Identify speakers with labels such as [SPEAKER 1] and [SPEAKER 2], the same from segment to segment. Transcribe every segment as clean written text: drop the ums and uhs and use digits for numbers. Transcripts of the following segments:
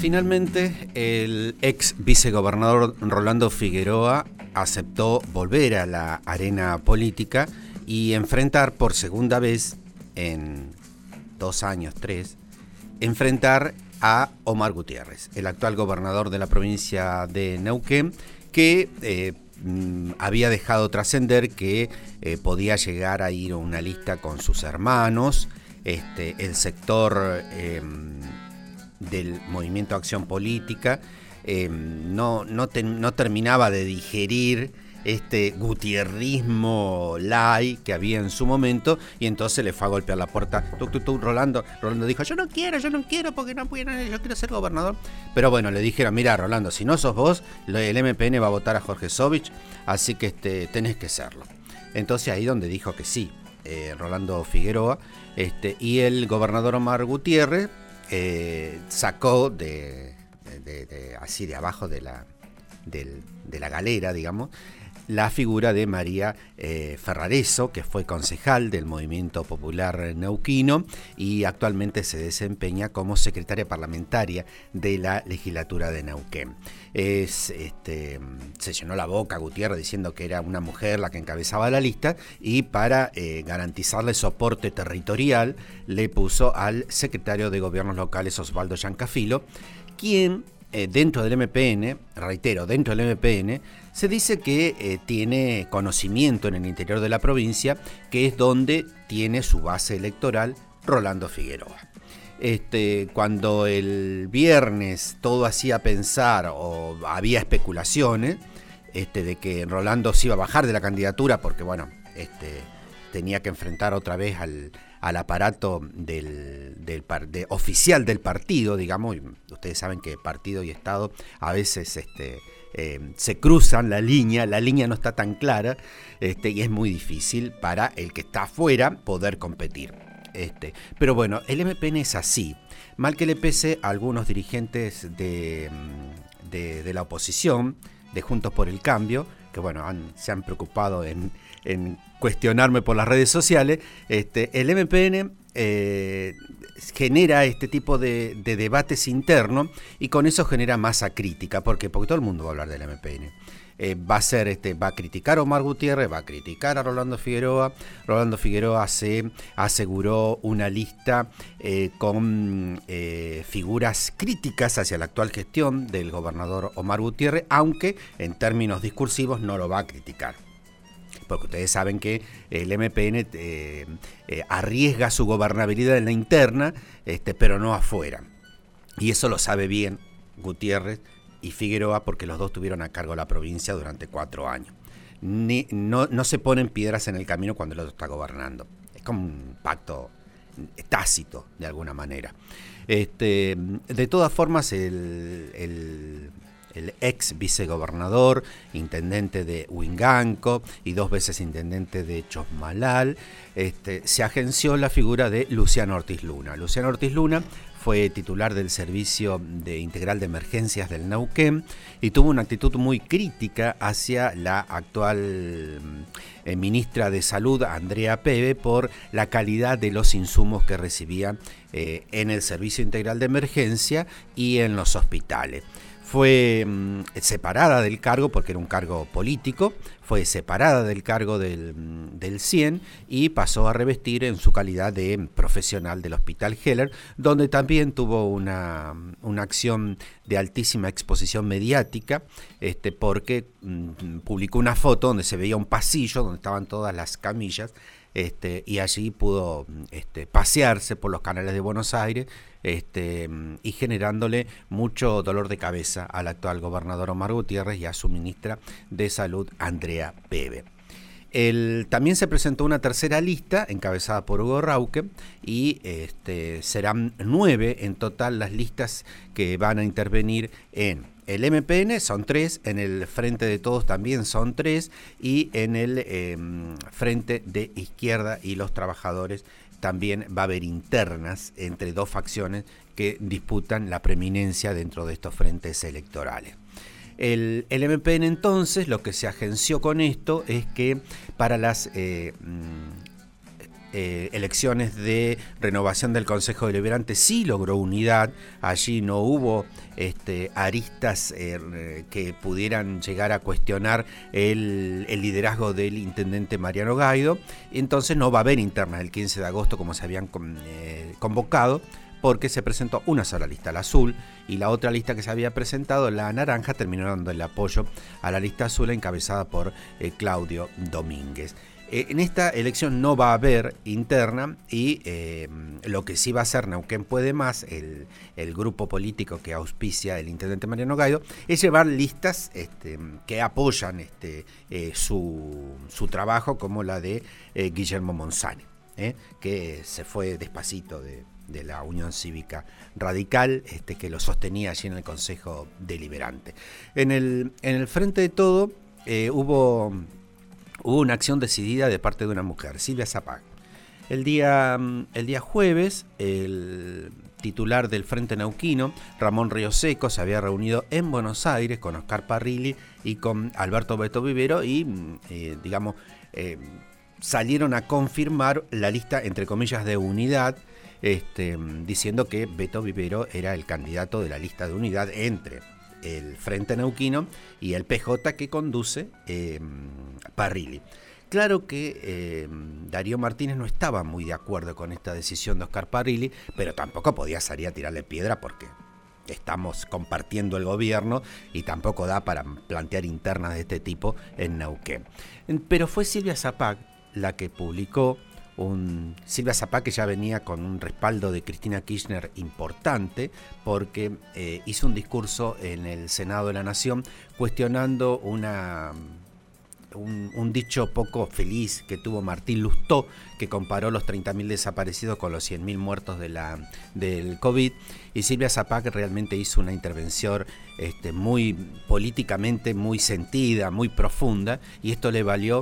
[SPEAKER 1] Finalmente, el ex vicegobernador Rolando Figueroa aceptó volver a la arena política y enfrentar por segunda vez en 2 años, 3, enfrentar a Omar Gutiérrez, el actual gobernador de la provincia de Neuquén, que había dejado trascender que podía llegar a ir a una lista con sus hermanos. El sector del Movimiento Acción Política no terminaba de digerir este gutierrismo light que había en su momento, y entonces le fue a golpear la puerta. Rolando dijo, yo no quiero porque no puedo, yo quiero ser gobernador. Pero bueno, le dijeron, mira Rolando, si no sos vos, el MPN va a votar a Jorge Sovich, así que tenés que serlo. Entonces ahí donde dijo que sí, Rolando Figueroa, y el gobernador Omar Gutiérrez sacó así de abajo de la galera, digamos, la figura de María Ferrareso, que fue concejal del Movimiento Popular Neuquino y actualmente se desempeña como secretaria parlamentaria de la legislatura de Neuquén. Se llenó la boca Gutiérrez diciendo que era una mujer la que encabezaba la lista, y para garantizarle soporte territorial le puso al secretario de Gobiernos Locales Osvaldo Giancafilo, quien dentro del MPN, reitero, dentro del MPN, se dice que tiene conocimiento en el interior de la provincia, que es donde tiene su base electoral Rolando Figueroa. Cuando el viernes todo hacía pensar, o había especulaciones, de que Rolando se iba a bajar de la candidatura porque, bueno, tenía que enfrentar otra vez al aparato oficial del partido, digamos, y ustedes saben que partido y Estado a veces se cruzan la línea no está tan clara, y es muy difícil para el que está afuera poder competir. Pero bueno, el MPN es así, mal que le pese a algunos dirigentes de la oposición, de Juntos por el Cambio, que bueno, se han preocupado en cuestionarme por las redes sociales. El MPN genera este tipo de debates internos, y con eso genera masa crítica. Porque todo el mundo va a hablar del MPN. Va a criticar a Omar Gutiérrez, va a criticar a Rolando Figueroa. Rolando Figueroa se aseguró una lista con figuras críticas hacia la actual gestión del gobernador Omar Gutiérrez, aunque en términos discursivos no lo va a criticar. Porque ustedes saben que el MPN arriesga su gobernabilidad en la interna, pero no afuera. Y eso lo sabe bien Gutiérrez y Figueroa, porque los dos tuvieron a cargo la provincia durante 4 años. No se ponen piedras en el camino cuando el otro está gobernando. Es como un pacto tácito, de alguna manera. De todas formas, el ex vicegobernador, intendente de Huinganco y 2 veces intendente de Chosmalal, se agenció la figura de Luciano Ortiz Luna. Luciano Ortiz Luna fue titular del Servicio Integral de Emergencias del Neuquén y tuvo una actitud muy crítica hacia la actual ministra de Salud, Andrea Pebe, por la calidad de los insumos que recibía en el Servicio Integral de Emergencia y en los hospitales. Fue separada del cargo, porque era un cargo político, fue separada del cargo del CIEN y pasó a revestir en su calidad de profesional del Hospital Heller, donde también tuvo una acción de altísima exposición mediática, porque publicó una foto donde se veía un pasillo donde estaban todas las camillas, y allí pudo pasearse por los canales de Buenos Aires, y generándole mucho dolor de cabeza al actual gobernador Omar Gutiérrez y a su ministra de Salud, Andrea Pebe. También se presentó una tercera lista encabezada por Hugo Rauque, y serán 9 en total las listas que van a intervenir en el MPN. Son 3, en el Frente de Todos también son 3, y en el Frente de Izquierda y los Trabajadores también va a haber internas entre 2 facciones que disputan la preeminencia dentro de estos frentes electorales. El MPN entonces lo que se agenció con esto es que para las elecciones de renovación del Consejo Deliberante sí logró unidad. Allí no hubo aristas que pudieran llegar a cuestionar el liderazgo del intendente Mariano Gaido. Entonces no va a haber internas el 15 de agosto como se habían convocado, porque se presentó una sola lista, la azul, y la otra lista que se había presentado, la naranja, terminó dando el apoyo a la lista azul encabezada por Claudio Domínguez. En esta elección no va a haber interna y lo que sí va a hacer Neuquén Puede Más, el grupo político que auspicia el intendente Mariano Gaido, es llevar listas que apoyan su trabajo, como la de Guillermo Monzani, que se fue despacito de la Unión Cívica Radical, que lo sostenía allí en el Consejo Deliberante. En el Frente de Todo hubo una acción decidida de parte de una mujer, Silvia Zapag. El día jueves, el titular del Frente Neuquino, Ramón Río Seco, se había reunido en Buenos Aires con Oscar Parrilli y con Alberto Beto Vivero y, salieron a confirmar la lista, entre comillas, de unidad, diciendo que Beto Vivero era el candidato de la lista de unidad entre el Frente Neuquino y el PJ que conduce Parrilli. Claro que Darío Martínez no estaba muy de acuerdo con esta decisión de Oscar Parrilli, pero tampoco podía salir a tirarle piedra porque estamos compartiendo el gobierno y tampoco da para plantear internas de este tipo en Neuquén. Pero fue Silvia Zapag la que publicó Silvia Zapag, que ya venía con un respaldo de Cristina Kirchner importante, porque hizo un discurso en el Senado de la Nación cuestionando un dicho poco feliz que tuvo Martín Lustó, que comparó los 30.000 desaparecidos con los 100.000 muertos del COVID, y Silvia Zapag realmente hizo una intervención muy políticamente muy sentida, muy profunda, y esto le valió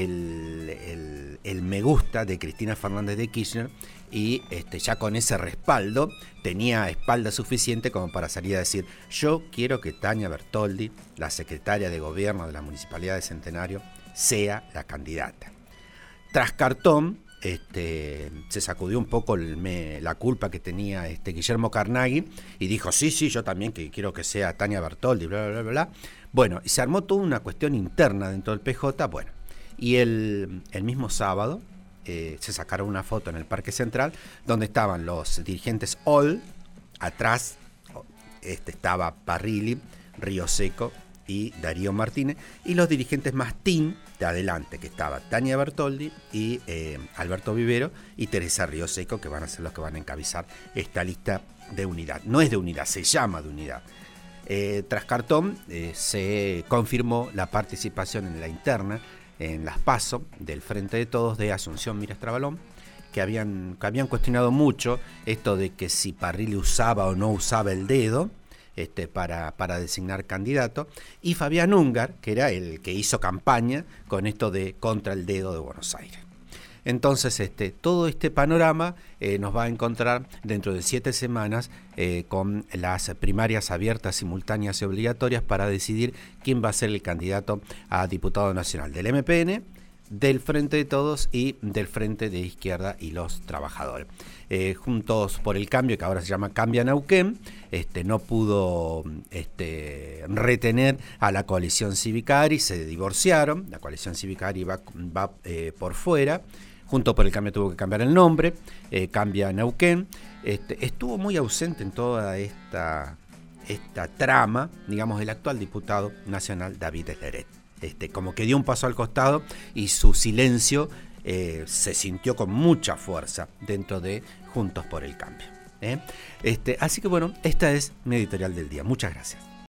[SPEAKER 1] el me gusta de Cristina Fernández de Kirchner, y ya con ese respaldo tenía espalda suficiente como para salir a decir: yo quiero que Tania Bertoldi, la secretaria de gobierno de la Municipalidad de Centenario, sea la candidata. Tras cartón, se sacudió un poco la culpa que tenía Guillermo Carnaghi y dijo: sí, yo también que quiero que sea Tania Bertoldi, bla, bla, bla, bla. Bueno, y se armó toda una cuestión interna dentro del PJ. Bueno, y el mismo sábado se sacaron una foto en el Parque Central donde estaban los dirigentes All, atrás estaba Parrilli, Río Seco y Darío Martínez, y los dirigentes más team de adelante, que estaba Tania Bertoldi y Alberto Vivero y Teresa Río Seco, que van a ser los que van a encabezar esta lista de unidad. No es de unidad, se llama de unidad. Tras cartón se confirmó la participación en la interna, en las PASO del Frente de Todos de Asunción Mira Estrabalón, que habían cuestionado mucho esto de que si Parrilli usaba o no usaba el dedo para designar candidato, y Fabián Ungar, que era el que hizo campaña con esto de contra el dedo de Buenos Aires. Entonces, todo este panorama nos va a encontrar dentro de 7 semanas con las primarias abiertas, simultáneas y obligatorias para decidir quién va a ser el candidato a diputado nacional del MPN, del Frente de Todos y del Frente de Izquierda y los Trabajadores. Juntos por el Cambio, que ahora se llama Cambia Neuquén, no pudo retener a la coalición Cívica ARI, se divorciaron, la coalición Cívica ARI va por fuera. Juntos por el Cambio tuvo que cambiar el nombre, Cambia Neuquén. Estuvo muy ausente en toda esta trama, digamos, el actual diputado nacional David Esleret. Como que dio un paso al costado y su silencio se sintió con mucha fuerza dentro de Juntos por el Cambio. Así que bueno, esta es mi editorial del día. Muchas gracias.